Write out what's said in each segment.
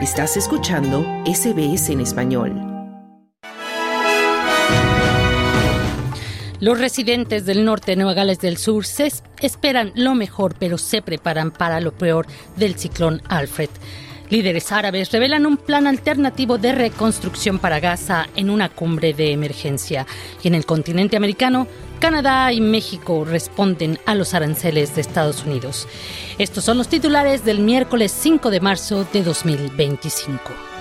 Estás escuchando SBS en español. Los residentes del norte de Nueva Gales del Sur esperan lo mejor, pero se preparan para lo peor del ciclón Alfred. Líderes árabes revelan un plan alternativo de reconstrucción para Gaza en una cumbre de emergencia. Y en el continente americano, Canadá y México responden a los aranceles de Estados Unidos. Estos son los titulares del miércoles 5 de marzo de 2025.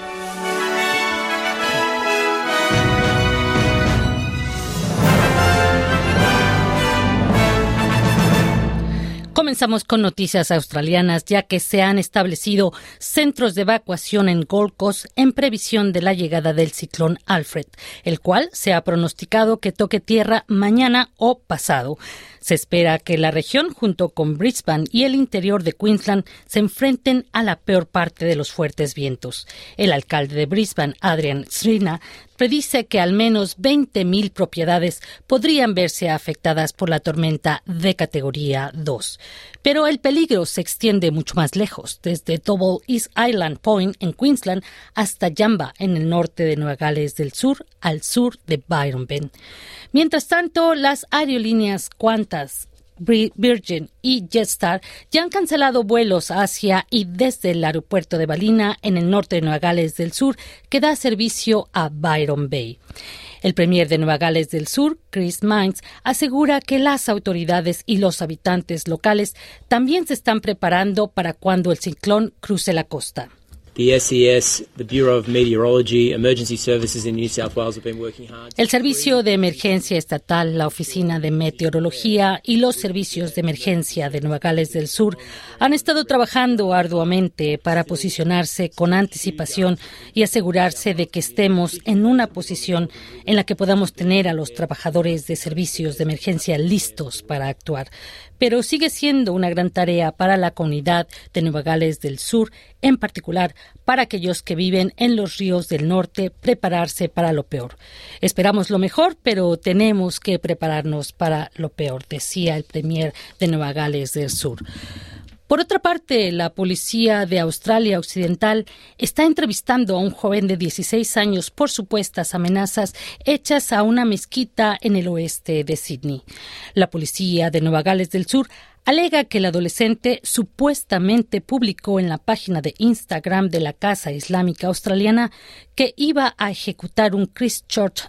Comenzamos con noticias australianas, ya que se han establecido centros de evacuación en Gold Coast en previsión de la llegada del ciclón Alfred, el cual se ha pronosticado que toque tierra mañana o pasado. Se espera que la región, junto con Brisbane y el interior de Queensland, se enfrenten a la peor parte de los fuertes vientos. El alcalde de Brisbane, Adrian Srina, predice que al menos 20,000 propiedades podrían verse afectadas por la tormenta de categoría 2. Pero el peligro se extiende mucho más lejos, desde Double East Island Point en Queensland hasta Yamba en el norte de Nueva Gales del Sur, al sur de Byron Bay. Mientras tanto, las aerolíneas Qantas, Virgin y Jetstar ya han cancelado vuelos hacia y desde el aeropuerto de Ballina en el norte de Nueva Gales del Sur, que da servicio a Byron Bay. El premier de Nueva Gales del Sur, Chris Minns, asegura que las autoridades y los habitantes locales también se están preparando para cuando el ciclón cruce la costa. The SES, the Bureau of Meteorology, emergency services in New South Wales have been working hard. El Servicio de Emergencia Estatal, la Oficina de Meteorología y los servicios de emergencia de Nueva Gales del Sur han estado trabajando arduamente para posicionarse con anticipación y asegurarse de que estemos en una posición en la que podamos tener a los trabajadores de servicios de emergencia listos para actuar. Pero sigue siendo una gran tarea para la comunidad de Nueva Gales del Sur, en particular para aquellos que viven en los ríos del norte, prepararse para lo peor. Esperamos lo mejor, pero tenemos que prepararnos para lo peor, decía el premier de Nueva Gales del Sur. Por otra parte, la policía de Australia Occidental está entrevistando a un joven de 16 años por supuestas amenazas hechas a una mezquita en el oeste de Sydney. La policía de Nueva Gales del Sur alega que el adolescente supuestamente publicó en la página de Instagram de la Casa Islámica Australiana que iba a ejecutar un Christchurch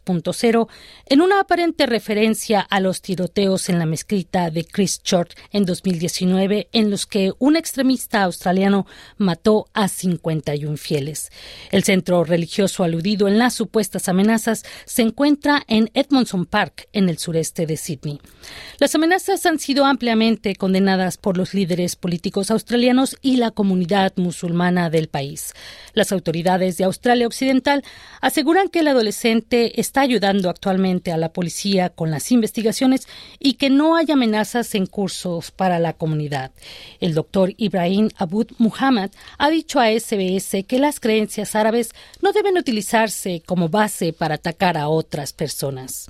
2.0 en una aparente referencia a los tiroteos en la mezquita de Christchurch en 2019, en los que un extremista australiano mató a 51 fieles. El centro religioso aludido en las supuestas amenazas se encuentra en Edmondson Park, en el sureste de Sydney. Las amenazas han sido ampliamente condenadas por los líderes políticos australianos y la comunidad musulmana del país. Las autoridades de Australia Occidental aseguran que el adolescente está ayudando actualmente a la policía con las investigaciones y que no hay amenazas en curso para la comunidad. El doctor Ibrahim Abud Muhammad ha dicho a SBS que las creencias árabes no deben utilizarse como base para atacar a otras personas.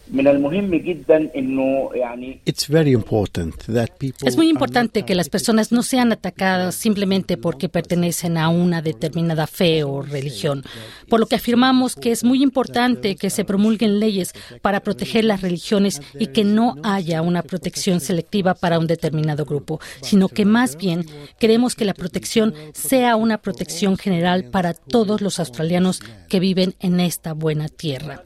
Es muy importante que las personas no sean atacadas simplemente porque pertenecen a una determinada fe o religión, por lo que afirmamos que es muy importante que se promulguen leyes para proteger las religiones y que no haya una protección selectiva para un determinado grupo, sino que más bien queremos que la protección sea una protección general para todos los australianos que viven en esta buena tierra.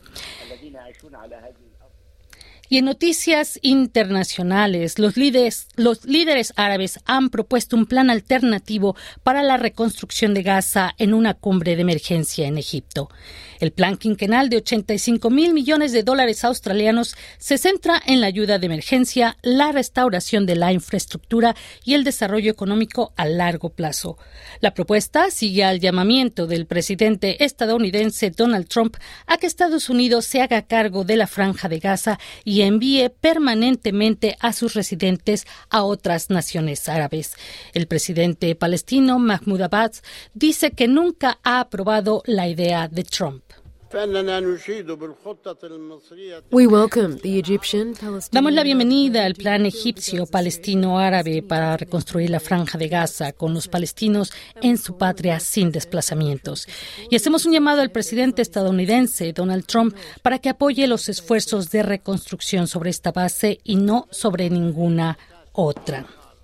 Y en noticias internacionales, los líderes árabes han propuesto un plan alternativo para la reconstrucción de Gaza en una cumbre de emergencia en Egipto. El plan quinquenal de $85,000 millones australianos se centra en la ayuda de emergencia, la restauración de la infraestructura y el desarrollo económico a largo plazo. La propuesta sigue al llamamiento del presidente estadounidense Donald Trump a que Estados Unidos se haga cargo de la Franja de Gaza y envíe permanentemente a sus residentes a otras naciones árabes. El presidente palestino Mahmoud Abbas dice que nunca ha aprobado la idea de Trump. Damos la bienvenida al plan egipcio-palestino-árabe para reconstruir la Franja de Gaza con los palestinos en su patria sin desplazamientos. Y hacemos un llamado al presidente estadounidense, Donald Trump, para que apoye los esfuerzos de reconstrucción sobre esta base y no sobre ninguna otra.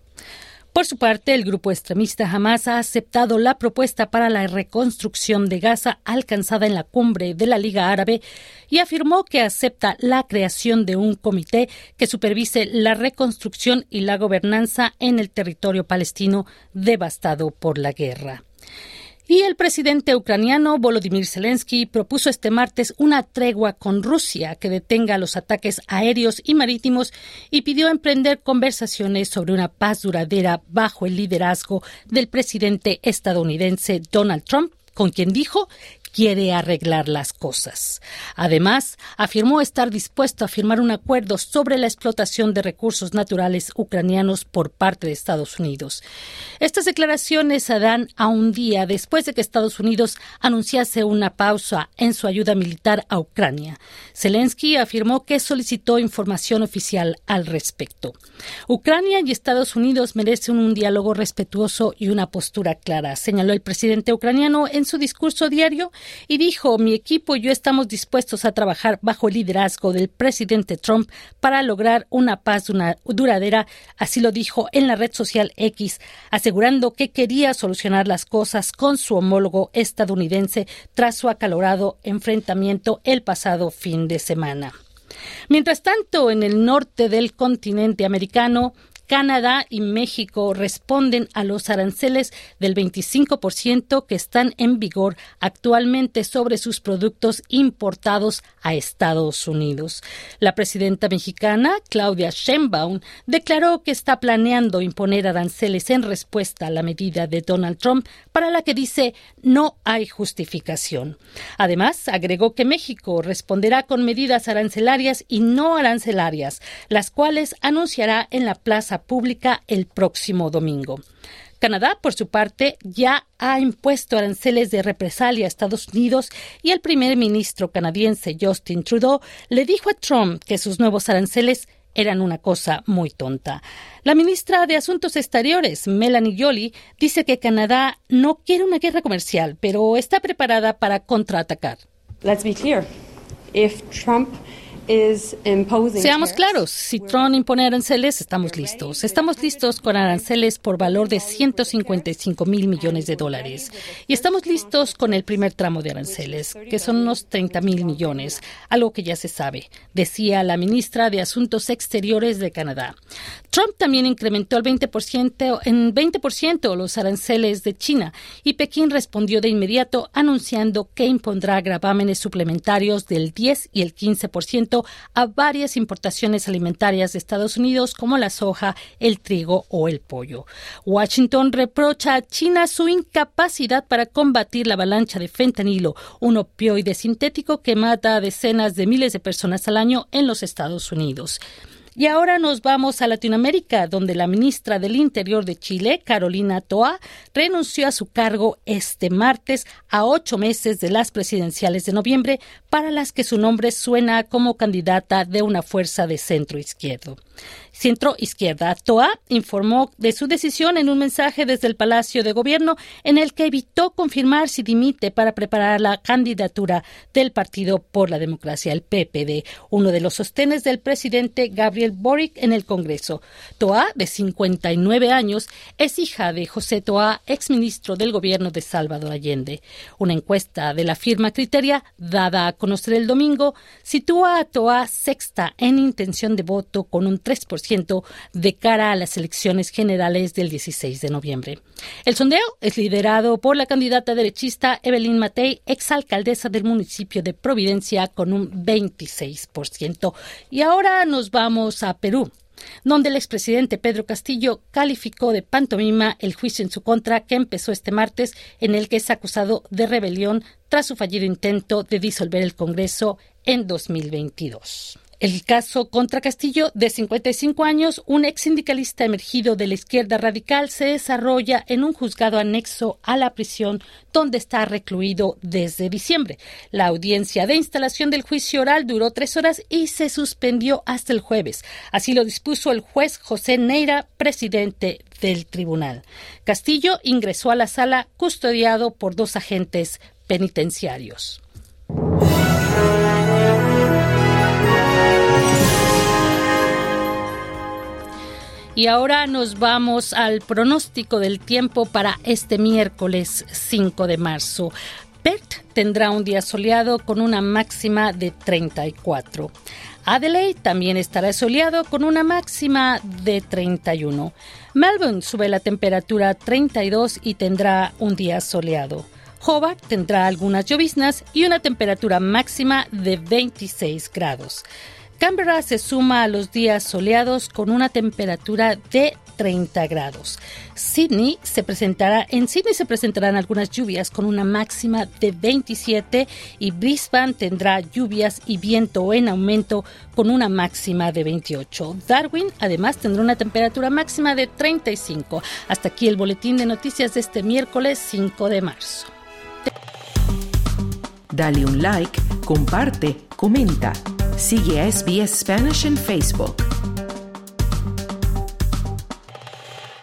Por su parte, el grupo extremista Hamás ha aceptado la propuesta para la reconstrucción de Gaza alcanzada en la cumbre de la Liga Árabe y afirmó que acepta la creación de un comité que supervise la reconstrucción y la gobernanza en el territorio palestino devastado por la guerra. Y el presidente ucraniano Volodymyr Zelensky propuso este martes una tregua con Rusia que detenga los ataques aéreos y marítimos y pidió emprender conversaciones sobre una paz duradera bajo el liderazgo del presidente estadounidense Donald Trump, con quien dijo quiere arreglar las cosas. Además, afirmó estar dispuesto a firmar un acuerdo sobre la explotación de recursos naturales ucranianos por parte de Estados Unidos. Estas declaraciones se dan a un día después de que Estados Unidos anunciase una pausa en su ayuda militar a Ucrania. Zelensky afirmó que solicitó información oficial al respecto. Ucrania y Estados Unidos merecen un diálogo respetuoso y una postura clara, señaló el presidente ucraniano en su discurso diario, y dijo: mi equipo y yo estamos dispuestos a trabajar bajo el liderazgo del presidente Trump para lograr una paz duradera, así lo dijo en la red social X, asegurando que quería solucionar las cosas con su homólogo estadounidense tras su acalorado enfrentamiento el pasado fin de semana. Mientras tanto, en el norte del continente americano, Canadá y México responden a los aranceles del 25% que están en vigor actualmente sobre sus productos importados a Estados Unidos. La presidenta mexicana, Claudia Sheinbaum, declaró que está planeando imponer aranceles en respuesta a la medida de Donald Trump, para la que dice no hay justificación. Además, agregó que México responderá con medidas arancelarias y no arancelarias, las cuales anunciará en la plaza pública el próximo domingo. Canadá, por su parte, ya ha impuesto aranceles de represalia a Estados Unidos y el primer ministro canadiense Justin Trudeau le dijo a Trump que sus nuevos aranceles eran una cosa muy tonta. La ministra de Asuntos Exteriores, Melanie Joly, dice que Canadá no quiere una guerra comercial, pero está preparada para contraatacar. Let's be clear. If Trump Seamos claros, si Trump impone aranceles, estamos listos. Estamos listos con aranceles por valor de $155 mil millones. Y estamos listos con el primer tramo de aranceles, que son unos 30 mil millones, algo que ya se sabe, decía la ministra de Asuntos Exteriores de Canadá. Trump también incrementó en 20% los aranceles de China y Pekín respondió de inmediato anunciando que impondrá gravámenes suplementarios del 10 y el 15% a varias importaciones alimentarias de Estados Unidos como la soja, el trigo o el pollo. Washington reprocha a China su incapacidad para combatir la avalancha de fentanilo, un opioide sintético que mata a decenas de miles de personas al año en los Estados Unidos. Y ahora nos vamos a Latinoamérica, donde la ministra del Interior de Chile, Carolina Toá, renunció a su cargo este martes a 8 meses de las presidenciales de noviembre, para las que su nombre suena como candidata de una fuerza de centro-izquierda. Toá informó de su decisión en un mensaje desde el Palacio de Gobierno, en el que evitó confirmar si dimite para preparar la candidatura del Partido por la Democracia, el PPD, uno de los sostenes del presidente Gabriel Boric en el Congreso. Toá, de 59 años, es hija de José Toá, exministro del gobierno de Salvador Allende. Una encuesta de la firma Criteria, dada a conocer el domingo, sitúa a Toá sexta en intención de voto con un 3% de cara a las elecciones generales del 16 de noviembre. El sondeo es liderado por la candidata derechista Evelyn Matei, exalcaldesa del municipio de Providencia, con un 26%. Y ahora nos vamos a Perú, donde el expresidente Pedro Castillo calificó de pantomima el juicio en su contra que empezó este martes, en el que es acusado de rebelión tras su fallido intento de disolver el Congreso en 2022. El caso contra Castillo, de 55 años, un ex sindicalista emergido de la izquierda radical, se desarrolla en un juzgado anexo a la prisión donde está recluido desde diciembre. La audiencia de instalación del juicio oral duró 3 horas y se suspendió hasta el jueves. Así lo dispuso el juez José Neira, presidente del tribunal. Castillo ingresó a la sala custodiado por 2 agentes penitenciarios. Y ahora nos vamos al pronóstico del tiempo para este miércoles 5 de marzo. Perth tendrá un día soleado con una máxima de 34. Adelaide también estará soleado con una máxima de 31. Melbourne sube la temperatura a 32 y tendrá un día soleado. Hobart tendrá algunas lloviznas y una temperatura máxima de 26 grados. Canberra se suma a los días soleados con una temperatura de 30 grados. En Sydney se presentarán algunas lluvias con una máxima de 27 y Brisbane tendrá lluvias y viento en aumento con una máxima de 28. Darwin además tendrá una temperatura máxima de 35. Hasta aquí el boletín de noticias de este miércoles 5 de marzo. Dale un like, comparte, comenta. Sigue a SBS Spanish en Facebook.